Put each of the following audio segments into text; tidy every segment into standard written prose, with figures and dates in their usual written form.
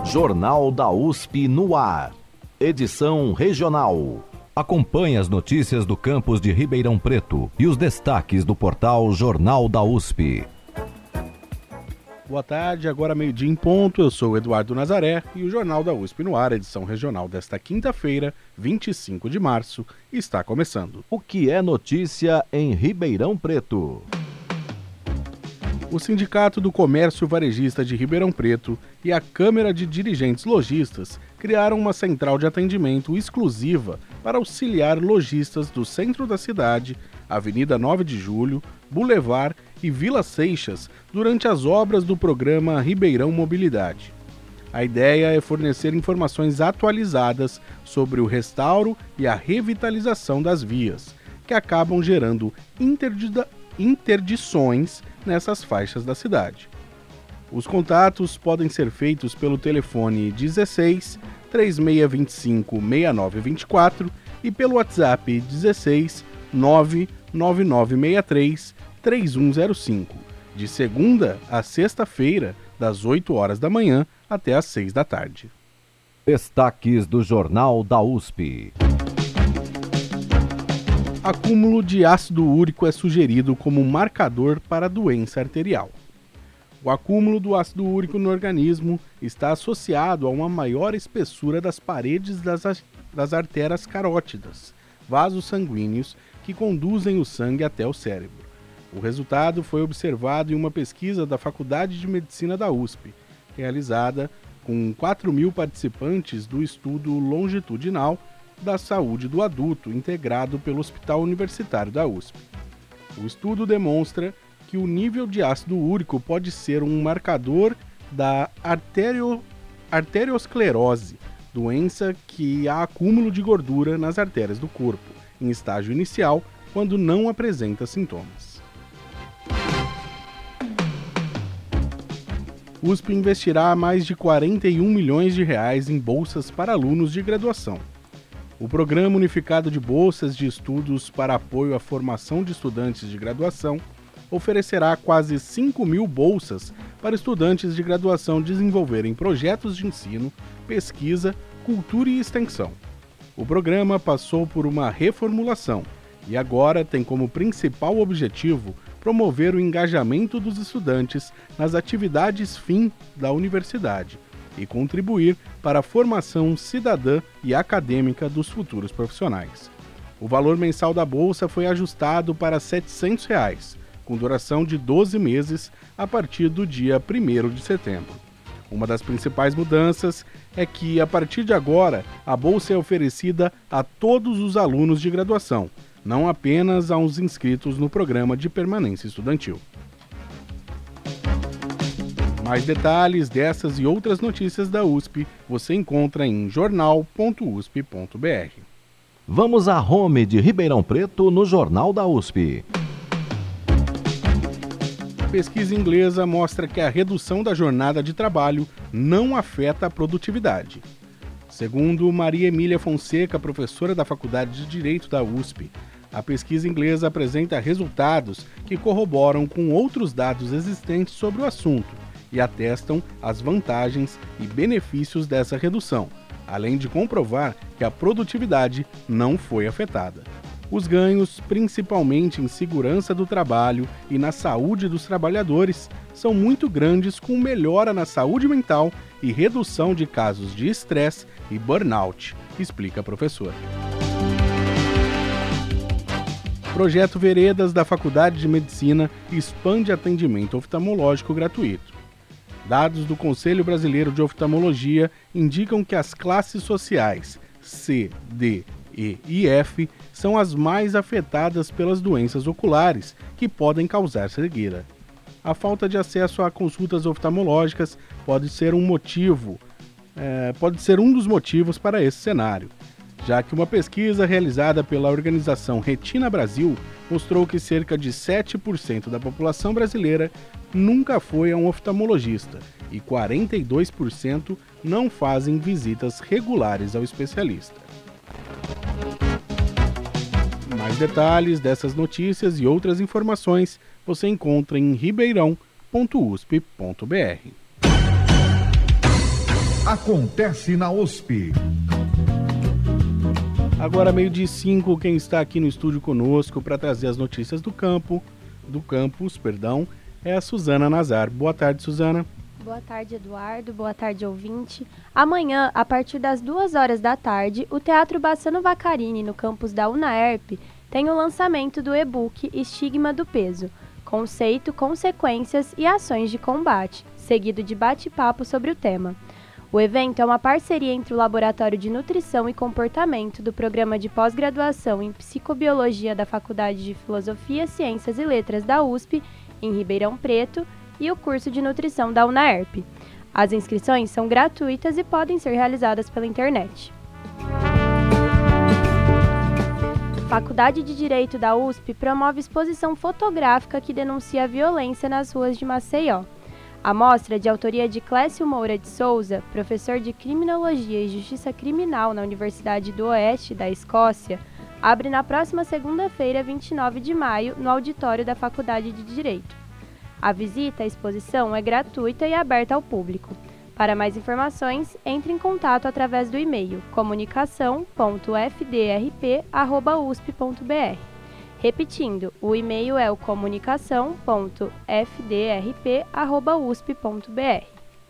Jornal da USP no ar. Edição regional. Acompanhe as notícias do campus de Ribeirão Preto e os destaques do portal Jornal da USP. Boa tarde, agora meio-dia em ponto. Eu sou o Eduardo Nazaré e o Jornal da USP no ar, edição regional desta quinta-feira, 25 de março, está começando. O que é notícia em Ribeirão Preto? O Sindicato do Comércio Varejista de Ribeirão Preto e a Câmara de Dirigentes Lojistas criaram uma central de atendimento exclusiva para auxiliar lojistas do centro da cidade, Avenida 9 de Julho, Boulevard e Vila Seixas durante as obras do programa Ribeirão Mobilidade. A ideia é fornecer informações atualizadas sobre o restauro e a revitalização das vias, que acabam gerando interdições nessas faixas da cidade. Os contatos podem ser feitos pelo telefone 16 3625 6924 e pelo WhatsApp 16 99963 3105, de segunda a sexta-feira, das 8 horas da manhã até às 6 da tarde. Destaques do Jornal da USP. Acúmulo de ácido úrico é sugerido como marcador para doença arterial. O acúmulo do ácido úrico no organismo está associado a uma maior espessura das paredes das artérias carótidas, vasos sanguíneos que conduzem o sangue até o cérebro. O resultado foi observado em uma pesquisa da Faculdade de Medicina da USP, realizada com 4.000 participantes do estudo longitudinal da saúde do adulto, integrado pelo Hospital Universitário da USP. O estudo demonstra que o nível de ácido úrico pode ser um marcador da arteriosclerose, doença que há acúmulo de gordura nas artérias do corpo, em estágio inicial, quando não apresenta sintomas. O USP investirá mais de 41 milhões de reais em bolsas para alunos de graduação. O Programa Unificado de Bolsas de Estudos para Apoio à Formação de Estudantes de Graduação oferecerá quase 5.000 bolsas para estudantes de graduação desenvolverem projetos de ensino, pesquisa, cultura e extensão. O programa passou por uma reformulação e agora tem como principal objetivo promover o engajamento dos estudantes nas atividades fim da universidade e contribuir para a formação cidadã e acadêmica dos futuros profissionais. O valor mensal da bolsa foi ajustado para R$ 700, com duração de 12 meses a partir do dia 1º de setembro. Uma das principais mudanças é que, a partir de agora, a bolsa é oferecida a todos os alunos de graduação, não apenas aos inscritos no programa de permanência estudantil. Mais detalhes dessas e outras notícias da USP você encontra em jornal.usp.br. Vamos à home de Ribeirão Preto no Jornal da USP. Pesquisa inglesa mostra que a redução da jornada de trabalho não afeta a produtividade. Segundo Maria Emília Fonseca, professora da Faculdade de Direito da USP, a pesquisa inglesa apresenta resultados que corroboram com outros dados existentes sobre o assunto e atestam as vantagens e benefícios dessa redução, além de comprovar que a produtividade não foi afetada. Os ganhos, principalmente em segurança do trabalho e na saúde dos trabalhadores, são muito grandes, com melhora na saúde mental e redução de casos de estresse e burnout, explica a professora. O projeto Veredas da Faculdade de Medicina expande atendimento oftalmológico gratuito. Dados do Conselho Brasileiro de Oftalmologia indicam que as classes sociais C, D, E e F são as mais afetadas pelas doenças oculares que podem causar cegueira. A falta de acesso a consultas oftalmológicas pode ser um dos motivos para esse cenário, já que uma pesquisa realizada pela organização Retina Brasil mostrou que cerca de 7% da população brasileira nunca foi a um oftalmologista e 42% não fazem visitas regulares ao especialista. Mais detalhes dessas notícias e outras informações você encontra em ribeirão.usp.br. acontece na USP. Agora 12:05, quem está aqui no estúdio conosco para trazer as notícias do campus, é a Suzana Nazar. Boa tarde, Suzana. Boa tarde, Eduardo. Boa tarde, ouvinte. Amanhã, a partir das 2h da tarde, o Teatro Bassano Vaccarini, no campus da UNAERP, tem o lançamento do e-book Estigma do Peso, Conceito, Consequências e Ações de Combate, seguido de bate-papo sobre o tema. O evento é uma parceria entre o Laboratório de Nutrição e Comportamento do Programa de Pós-Graduação em Psicobiologia da Faculdade de Filosofia, Ciências e Letras da USP, em Ribeirão Preto, e o curso de Nutrição da UNAERP. As inscrições são gratuitas e podem ser realizadas pela internet. Faculdade de Direito da USP promove exposição fotográfica que denuncia a violência nas ruas de Maceió. A mostra, de autoria de Clécio Moura de Souza, professor de Criminologia e Justiça Criminal na Universidade do Oeste da Escócia, abre na próxima segunda-feira, 29 de maio, no auditório da Faculdade de Direito. A visita à exposição é gratuita e aberta ao público. Para mais informações, entre em contato através do e-mail comunicação.fdrp@usp.br. Repetindo, o e-mail é o comunicação.fdrp@usp.br.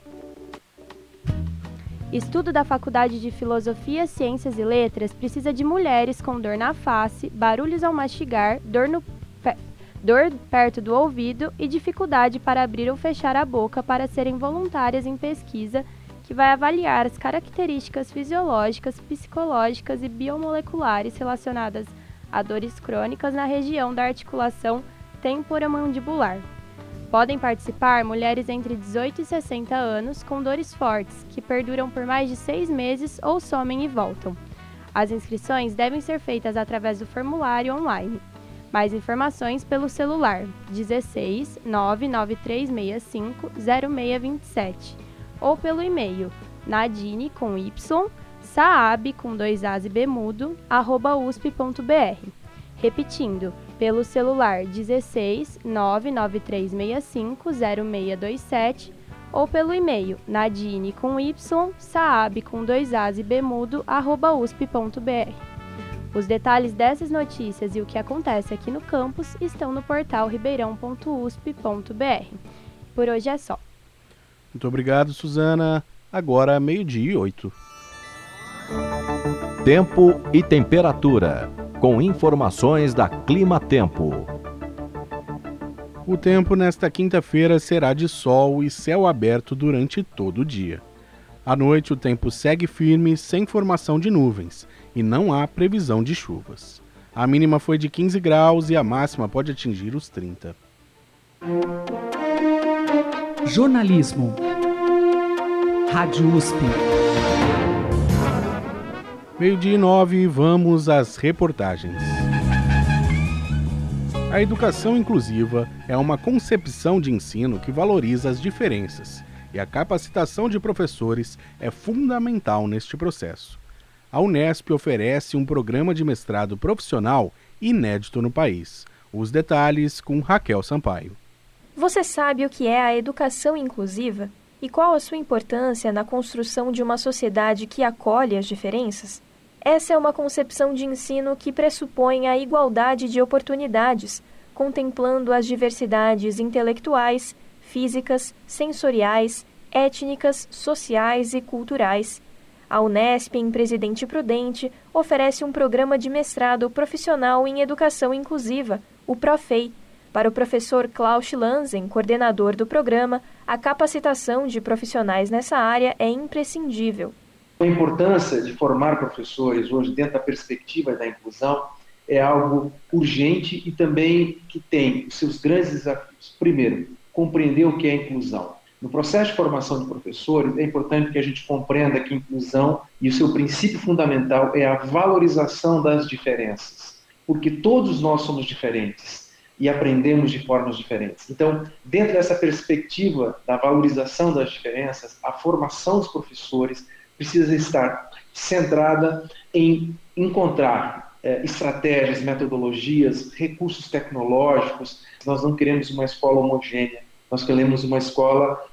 Estudo da Faculdade de Filosofia, Ciências e Letras precisa de mulheres com dor na face, barulhos ao mastigar, dor perto do ouvido e dificuldade para abrir ou fechar a boca para serem voluntárias em pesquisa que vai avaliar as características fisiológicas, psicológicas e biomoleculares relacionadas a dores crônicas na região da articulação temporomandibular. Podem participar mulheres entre 18 e 60 anos com dores fortes, que perduram por mais de 6 meses ou somem e voltam. As inscrições devem ser feitas através do formulário online. Mais informações pelo celular 16 99365 0627 ou pelo e-mail nadine com y saab com 2 as e b mudo @usp.br. Repetindo, pelo celular 16 99365 0627 ou pelo e-mail nadine com y saab com 2 as e b mudo @usp.br. Os detalhes dessas notícias e o que acontece aqui no campus estão no portal ribeirão.usp.br. Por hoje é só. Muito obrigado, Suzana. Agora, 12:08. Tempo e temperatura, com informações da Clima Tempo. O tempo nesta quinta-feira será de sol e céu aberto durante todo o dia. À noite, o tempo segue firme, sem formação de nuvens, e não há previsão de chuvas. A mínima foi de 15 graus e a máxima pode atingir os 30. Jornalismo. Rádio USP. 12:09, vamos às reportagens. A educação inclusiva é uma concepção de ensino que valoriza as diferenças, e a capacitação de professores é fundamental neste processo. A Unesp oferece um programa de mestrado profissional inédito no país. Os detalhes com Raquel Sampaio. Você sabe o que é a educação inclusiva? E qual a sua importância na construção de uma sociedade que acolhe as diferenças? Essa é uma concepção de ensino que pressupõe a igualdade de oportunidades, contemplando as diversidades intelectuais, físicas, sensoriais, étnicas, sociais e culturais. A Unesp, em Presidente Prudente, oferece um programa de mestrado profissional em educação inclusiva, o PROFEI. Para o professor Klaus Lanzen, coordenador do programa, a capacitação de profissionais nessa área é imprescindível. A importância de formar professores hoje dentro da perspectiva da inclusão é algo urgente e também que tem os seus grandes desafios. Primeiro, compreender o que é inclusão. No processo de formação de professores, é importante que a gente compreenda que inclusão e o seu princípio fundamental é a valorização das diferenças, porque todos nós somos diferentes e aprendemos de formas diferentes. Então, dentro dessa perspectiva da valorização das diferenças, a formação dos professores precisa estar centrada em encontrar estratégias, metodologias, recursos tecnológicos. Nós não queremos uma escola homogênea, nós queremos uma escola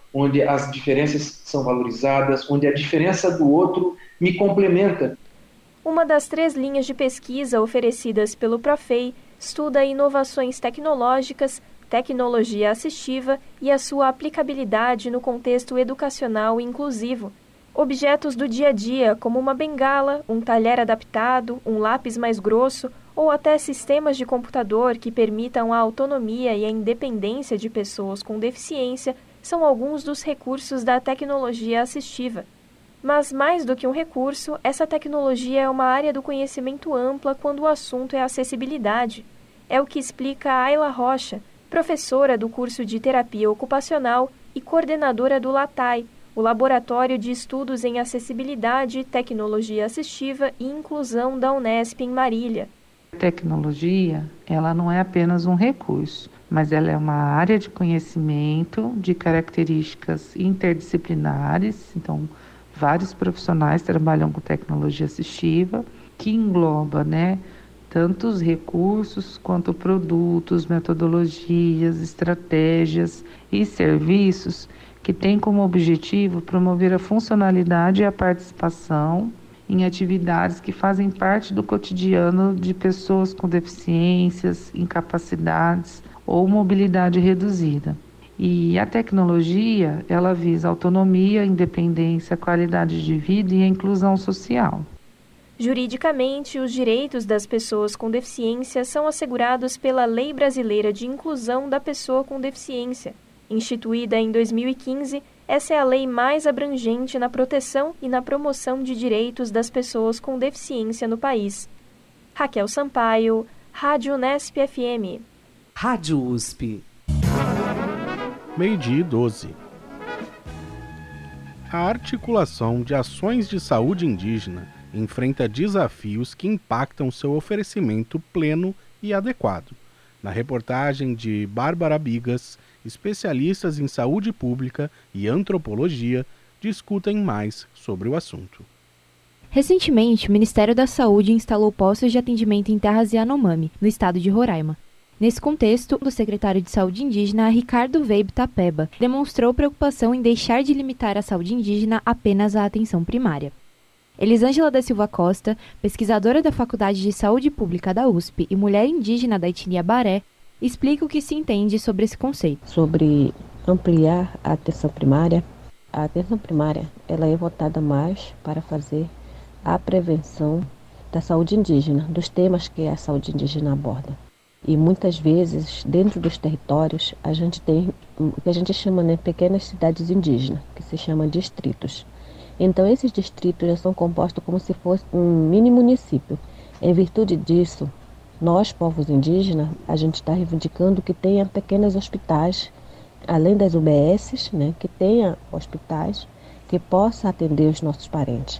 onde as diferenças são valorizadas, onde a diferença do outro me complementa. Uma das 3 linhas de pesquisa oferecidas pelo Profei estuda inovações tecnológicas, tecnologia assistiva e a sua aplicabilidade no contexto educacional inclusivo. Objetos do dia a dia, como uma bengala, um talher adaptado, um lápis mais grosso ou até sistemas de computador que permitam a autonomia e a independência de pessoas com deficiência, são alguns dos recursos da tecnologia assistiva. Mas, mais do que um recurso, essa tecnologia é uma área do conhecimento ampla quando o assunto é acessibilidade. É o que explica a Ayla Rocha, professora do curso de Terapia Ocupacional e coordenadora do LATAI, o Laboratório de Estudos em Acessibilidade, Tecnologia Assistiva e Inclusão da Unesp em Marília. A tecnologia, ela não é apenas um recurso, mas ela é uma área de conhecimento de características interdisciplinares, então vários profissionais trabalham com tecnologia assistiva, que engloba, tanto os recursos quanto produtos, metodologias, estratégias e serviços que têm como objetivo promover a funcionalidade e a participação em atividades que fazem parte do cotidiano de pessoas com deficiências, incapacidades ou mobilidade reduzida. E a tecnologia, ela visa autonomia, independência, qualidade de vida e a inclusão social. Juridicamente, os direitos das pessoas com deficiência são assegurados pela Lei Brasileira de Inclusão da Pessoa com Deficiência. Instituída em 2015, essa é a lei mais abrangente na proteção e na promoção de direitos das pessoas com deficiência no país. Raquel Sampaio, Rádio Unesp FM. Rádio USP. 12h12. A articulação de ações de saúde indígena enfrenta desafios que impactam seu oferecimento pleno e adequado. Na reportagem de Bárbara Bigas, especialistas em saúde pública e antropologia discutem mais sobre o assunto. Recentemente, o Ministério da Saúde instalou postos de atendimento em terras Yanomami, no estado de Roraima. Nesse contexto, o secretário de Saúde Indígena, Ricardo Weib Tapeba, demonstrou preocupação em deixar de limitar a saúde indígena apenas à atenção primária. Elisângela da Silva Costa, pesquisadora da Faculdade de Saúde Pública da USP e mulher indígena da etnia Baré, explica o que se entende sobre esse conceito. Sobre ampliar a atenção primária ela é voltada mais para fazer a prevenção da saúde indígena, dos temas que a saúde indígena aborda. E muitas vezes, dentro dos territórios, a gente tem o que a gente chama de pequenas cidades indígenas, que se chama distritos. Então, esses distritos já são compostos como se fosse um mini município. Em virtude disso, nós, povos indígenas, a gente está reivindicando que tenha pequenos hospitais, além das UBSs, que tenha hospitais que possa atender os nossos parentes.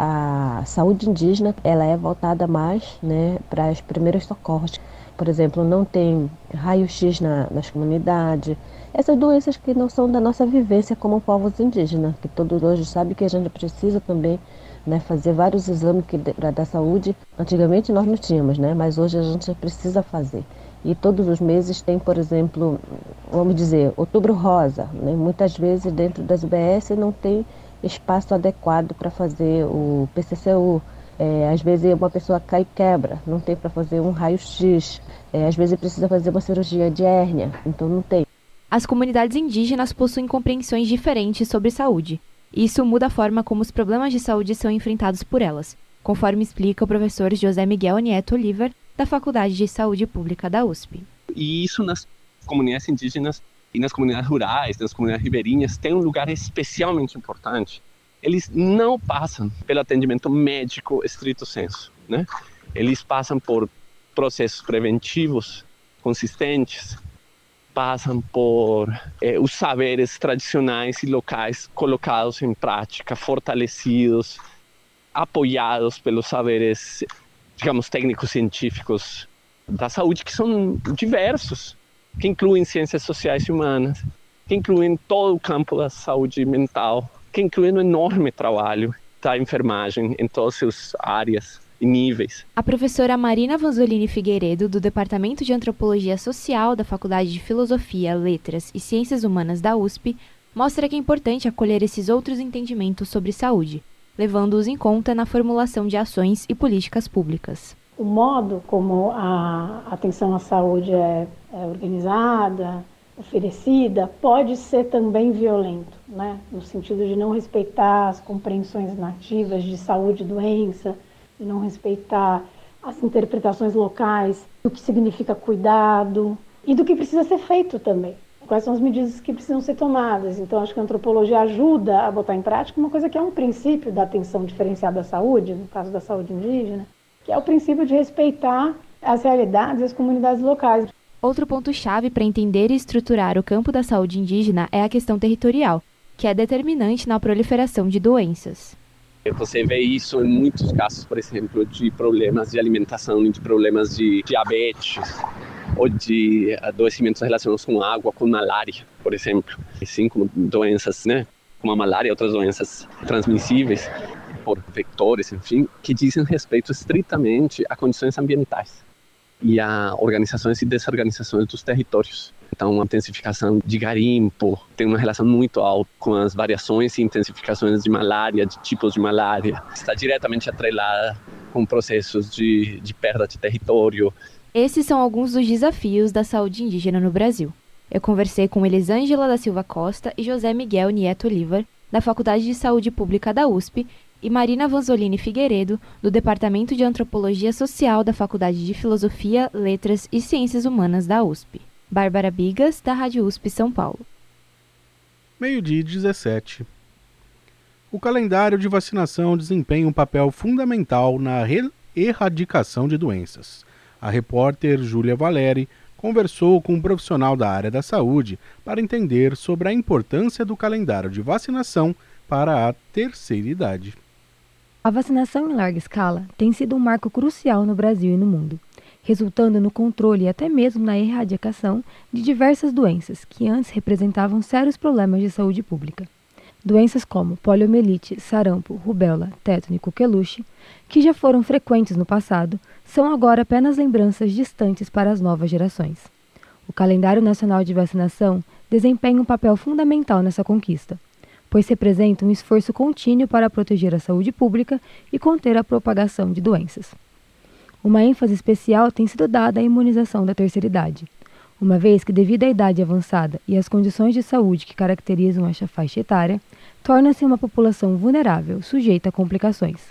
A saúde indígena ela é voltada mais para os primeiros socorros. Por exemplo, não tem raio-x nas comunidades. Essas doenças que não são da nossa vivência como povos indígenas, que todos hoje sabem que a gente precisa também fazer vários exames da saúde. Antigamente nós não tínhamos, mas hoje a gente precisa fazer. E todos os meses tem, por exemplo, vamos dizer, Outubro Rosa. Muitas vezes dentro das UBS não tem espaço adequado para fazer o PCCU. Às vezes uma pessoa cai e quebra, não tem para fazer um raio-x. Às vezes precisa fazer uma cirurgia de hérnia, então não tem. As comunidades indígenas possuem compreensões diferentes sobre saúde. Isso muda a forma como os problemas de saúde são enfrentados por elas, conforme explica o professor José Miguel Nieto Oliver, da Faculdade de Saúde Pública da USP. E isso nas comunidades indígenas e nas comunidades rurais, nas comunidades ribeirinhas, tem um lugar especialmente importante. Eles não passam pelo atendimento médico estrito sensu, Eles passam por processos preventivos consistentes, passam por os saberes tradicionais e locais colocados em prática, fortalecidos, apoiados pelos saberes, digamos, técnicos científicos da saúde, que são diversos, que incluem ciências sociais e humanas, que incluem todo o campo da saúde mental, que inclui um enorme trabalho da enfermagem em todas as suas áreas e níveis. A professora Marina Vanzolini Figueiredo, do Departamento de Antropologia Social da Faculdade de Filosofia, Letras e Ciências Humanas da USP, mostra que é importante acolher esses outros entendimentos sobre saúde, levando-os em conta na formulação de ações e políticas públicas. O modo como a atenção à saúde é organizada, oferecida, pode ser também violento, né? No sentido de não respeitar as compreensões nativas de saúde e doença, de não respeitar as interpretações locais do que significa cuidado e do que precisa ser feito também. Quais são as medidas que precisam ser tomadas. Então, acho que a antropologia ajuda a botar em prática uma coisa que é um princípio da atenção diferenciada à saúde, no caso da saúde indígena, que é o princípio de respeitar as realidades e as comunidades locais. Outro ponto-chave para entender e estruturar o campo da saúde indígena é a questão territorial, que é determinante na proliferação de doenças. Você vê isso em muitos casos, por exemplo, de problemas de alimentação, de problemas de diabetes, ou de adoecimentos relacionados com água, com malária, por exemplo. Assim como doenças, né, como a malária e outras doenças transmissíveis por vetores, enfim, que dizem respeito estritamente a condições ambientais e a organizações e desorganizações dos territórios. Então, a intensificação de garimpo tem uma relação muito alta com as variações e intensificações de malária, de tipos de malária. Está diretamente atrelada com processos de perda de território. Esses são alguns dos desafios da saúde indígena no Brasil. Eu conversei com Elisângela da Silva Costa e José Miguel Nieto Oliver, da Faculdade de Saúde Pública da USP, e Marina Vanzolini Figueiredo, do Departamento de Antropologia Social da Faculdade de Filosofia, Letras e Ciências Humanas da USP. Bárbara Bigas, da Rádio USP São Paulo. 12h17. O calendário de vacinação desempenha um papel fundamental na erradicação de doenças. A repórter Júlia Valeri conversou com um profissional da área da saúde para entender sobre a importância do calendário de vacinação para a terceira idade. A vacinação em larga escala tem sido um marco crucial no Brasil e no mundo, resultando no controle e até mesmo na erradicação de diversas doenças que antes representavam sérios problemas de saúde pública. Doenças como poliomielite, sarampo, rubéola, tétano e coqueluche, que já foram frequentes no passado, são agora apenas lembranças distantes para as novas gerações. O calendário nacional de vacinação desempenha um papel fundamental nessa conquista, pois representa um esforço contínuo para proteger a saúde pública e conter a propagação de doenças. Uma ênfase especial tem sido dada à imunização da terceira idade, uma vez que, devido à idade avançada e às condições de saúde que caracterizam esta faixa etária, torna-se uma população vulnerável, sujeita a complicações.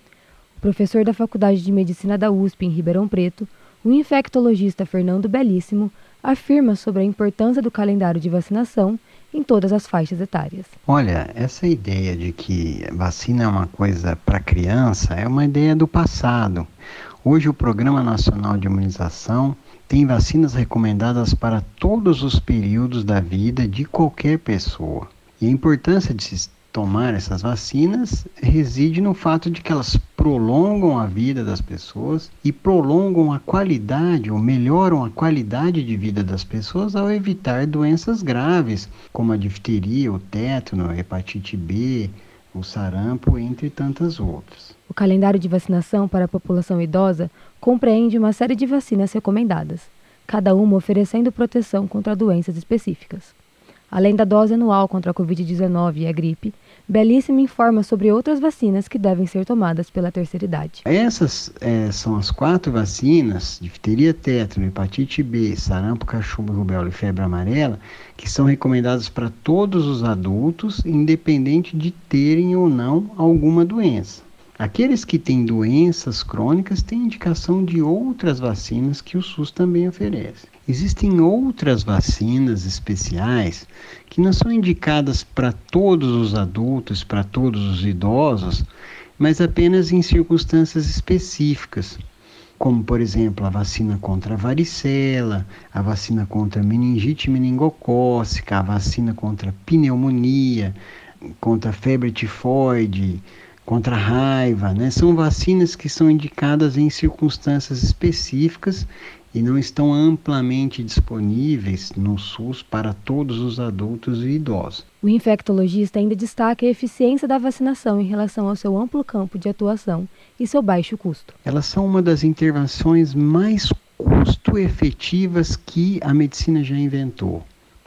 O professor da Faculdade de Medicina da USP em Ribeirão Preto, o infectologista Fernando Belíssimo, afirma sobre a importância do calendário de vacinação em todas as faixas etárias. Olha, essa ideia de que vacina é uma coisa para criança é uma ideia do passado. Hoje o Programa Nacional de Imunização tem vacinas recomendadas para todos os períodos da vida de qualquer pessoa. E a importância de se tomar essas vacinas reside no fato de que elas prolongam a vida das pessoas e prolongam a qualidade, ou melhoram a qualidade de vida das pessoas ao evitar doenças graves, como a difteria, o tétano, a hepatite B, o sarampo, entre tantas outras. O calendário de vacinação para a população idosa compreende uma série de vacinas recomendadas, cada uma oferecendo proteção contra doenças específicas. Além da dose anual contra a Covid-19 e a gripe, Belíssimo informa sobre outras vacinas que devem ser tomadas pela terceira idade. Essas são as 4 vacinas, difteria, tétano, hepatite B, sarampo, cachumba, rubéola e febre amarela, que são recomendadas para todos os adultos, independente de terem ou não alguma doença. Aqueles que têm doenças crônicas têm indicação de outras vacinas que o SUS também oferece. Existem outras vacinas especiais que não são indicadas para todos os adultos, para todos os idosos, mas apenas em circunstâncias específicas, como, por exemplo, a vacina contra a varicela, a vacina contra a meningite meningocócica, a vacina contra a pneumonia, contra a febre tifoide, contra a raiva, né? São vacinas que são indicadas em circunstâncias específicas e não estão amplamente disponíveis no SUS para todos os adultos e idosos. O infectologista ainda destaca a eficiência da vacinação em relação ao seu amplo campo de atuação e seu baixo custo. Elas são uma das intervenções mais custo-efetivas que a medicina já inventou.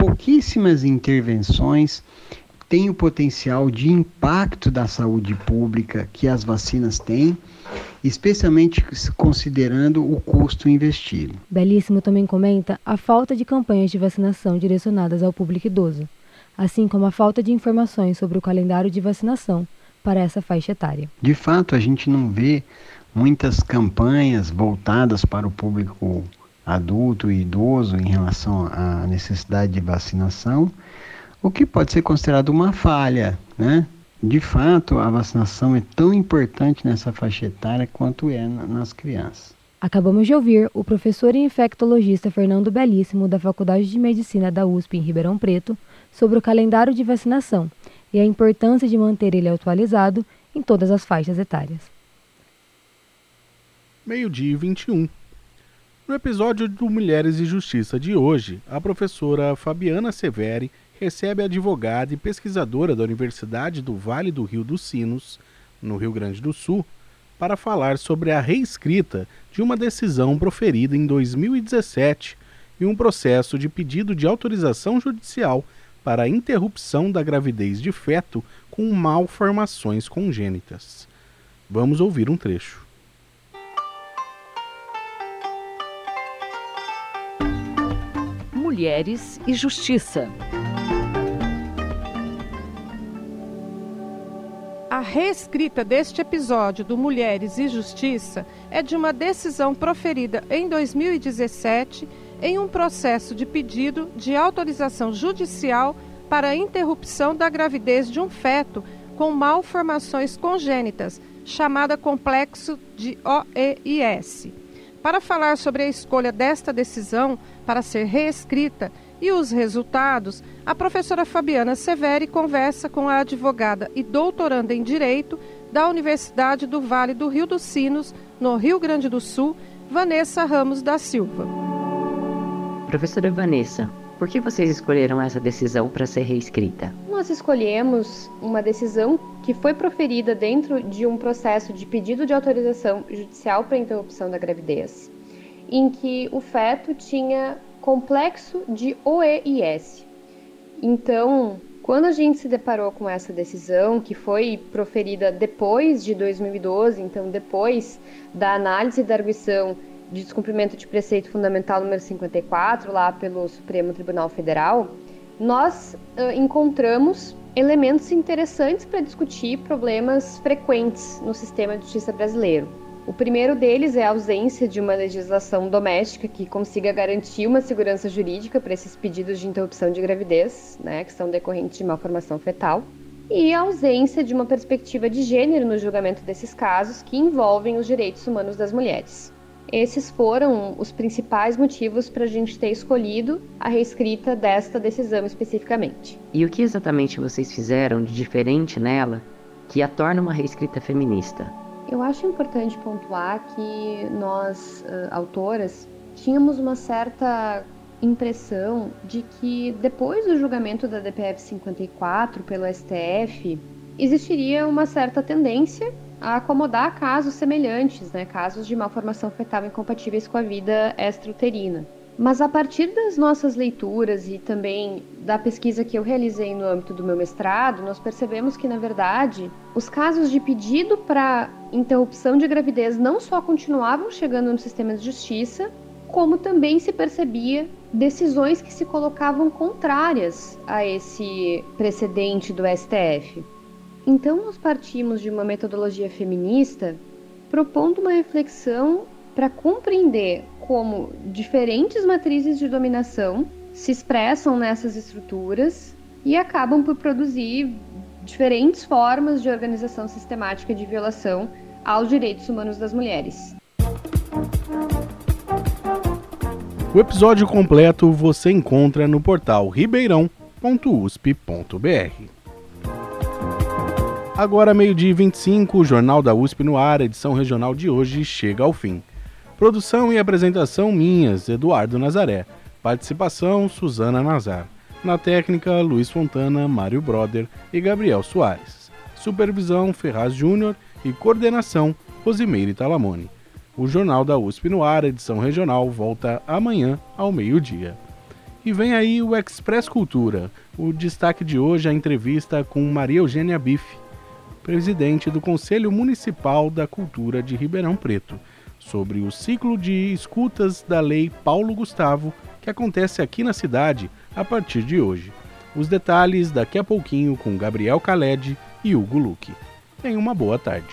pouquíssimas intervenções têm o potencial de impacto da saúde pública que as vacinas têm, especialmente considerando o custo investido. Belíssimo também comenta a falta de campanhas de vacinação direcionadas ao público idoso, assim como a falta de informações sobre o calendário de vacinação para essa faixa etária. De fato, a gente não vê muitas campanhas voltadas para o público adulto e idoso em relação à necessidade de vacinação, o que pode ser considerado uma falha, né? De fato, a vacinação é tão importante nessa faixa etária quanto é nas crianças. Acabamos de ouvir o professor e infectologista Fernando Belíssimo, da Faculdade de Medicina da USP em Ribeirão Preto, sobre o calendário de vacinação e a importância de manter ele atualizado em todas as faixas etárias. 12h21. No episódio do Mulheres e Justiça de hoje, a professora Fabiana Severi recebe a advogada e pesquisadora da Universidade do Vale do Rio dos Sinos, no Rio Grande do Sul, para falar sobre a reescrita de uma decisão proferida em 2017 e um processo de pedido de autorização judicial para a interrupção da gravidez de feto com malformações congênitas. Vamos ouvir um trecho. Mulheres e Justiça. A reescrita deste episódio do Mulheres e Justiça é de uma decisão proferida em 2017 em um processo de pedido de autorização judicial para a interrupção da gravidez de um feto com malformações congênitas, chamada complexo de OEIS. Para falar sobre a escolha desta decisão para ser reescrita e os resultados, a professora Fabiana Severi conversa com a advogada e doutoranda em Direito da Universidade do Vale do Rio dos Sinos, no Rio Grande do Sul, Vanessa Ramos da Silva. Professora Vanessa, por que vocês escolheram essa decisão para ser reescrita? Nós escolhemos uma decisão que foi proferida dentro de um processo de pedido de autorização judicial para interrupção da gravidez, em que o feto tinha complexo de OEIS. Então, quando a gente se deparou com essa decisão, que foi proferida depois de 2012, então depois da análise da arguição de descumprimento de preceito fundamental número 54, lá pelo Supremo Tribunal Federal, nós encontramos elementos interessantes para discutir problemas frequentes no sistema de justiça brasileiro. O primeiro deles é a ausência de uma legislação doméstica que consiga garantir uma segurança jurídica para esses pedidos de interrupção de gravidez, né, que são decorrentes de malformação fetal, e a ausência de uma perspectiva de gênero no julgamento desses casos que envolvem os direitos humanos das mulheres. Esses foram os principais motivos para a gente ter escolhido a reescrita desta decisão especificamente. E o que exatamente vocês fizeram de diferente nela que a torna uma reescrita feminista? Eu acho importante pontuar que nós, autoras, tínhamos uma certa impressão de que depois do julgamento da DPF 54 pelo STF, existiria uma certa tendência a acomodar casos semelhantes, né, casos de malformação fetal incompatíveis com a vida extrauterina. Mas a partir das nossas leituras e também da pesquisa que eu realizei no âmbito do meu mestrado, nós percebemos que, na verdade, os casos de pedido para interrupção de gravidez não só continuavam chegando no sistema de justiça, como também se percebia decisões que se colocavam contrárias a esse precedente do STF. Então, nós partimos de uma metodologia feminista propondo uma reflexão para compreender como diferentes matrizes de dominação se expressam nessas estruturas e acabam por produzir diferentes formas de organização sistemática de violação aos direitos humanos das mulheres. O episódio completo você encontra no portal ribeirão.usp.br. Agora, 12h25, o Jornal da USP no ar, edição regional de hoje, chega ao fim. Produção e apresentação minhas, Eduardo Nazaré. Participação, Suzana Nazar. Na técnica, Luiz Fontana, Mário Broder e Gabriel Soares. Supervisão, Ferraz Júnior e coordenação, Rosimeire Talamone. O Jornal da USP no ar, edição regional, volta amanhã ao meio-dia. E vem aí o Express Cultura. O destaque de hoje é a entrevista com Maria Eugênia Bife, presidente do Conselho Municipal da Cultura de Ribeirão Preto, sobre o ciclo de escutas da Lei Paulo Gustavo, que acontece aqui na cidade a partir de hoje. Os detalhes daqui a pouquinho com Gabriel Khaled e Hugo Luque. Tenha uma boa tarde.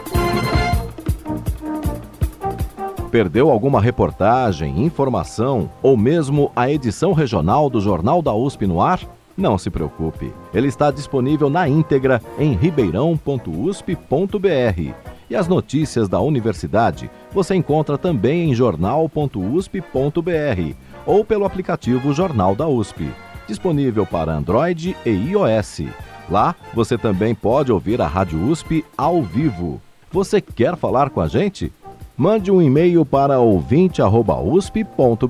Perdeu alguma reportagem, informação ou mesmo a edição regional do Jornal da USP no ar? Não se preocupe, ele está disponível na íntegra em ribeirão.usp.br. E as notícias da universidade você encontra também em jornal.usp.br ou pelo aplicativo Jornal da USP, disponível para Android e iOS. Lá você também pode ouvir a Rádio USP ao vivo. Você quer falar com a gente? Mande um e-mail para ouvinte@usp.br.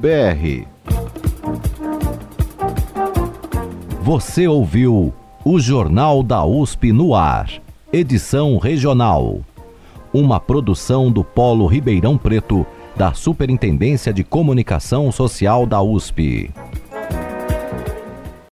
Você ouviu o Jornal da USP no ar, edição regional. Uma produção do Polo Ribeirão Preto, da Superintendência de Comunicação Social da USP.